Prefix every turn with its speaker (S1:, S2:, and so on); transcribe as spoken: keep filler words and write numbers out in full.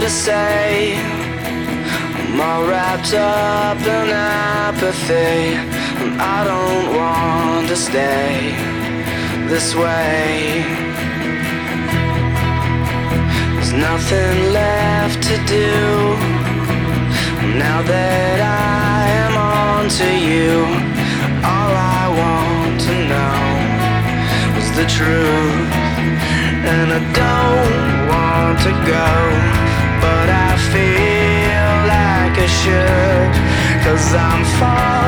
S1: say. I'm all wrapped up in apathy, and I don't want to stay this way. There's nothing left to do now that I am on to you. All I want to know is the truth, and I don't want to go, but I feel like I should, 'cause I'm far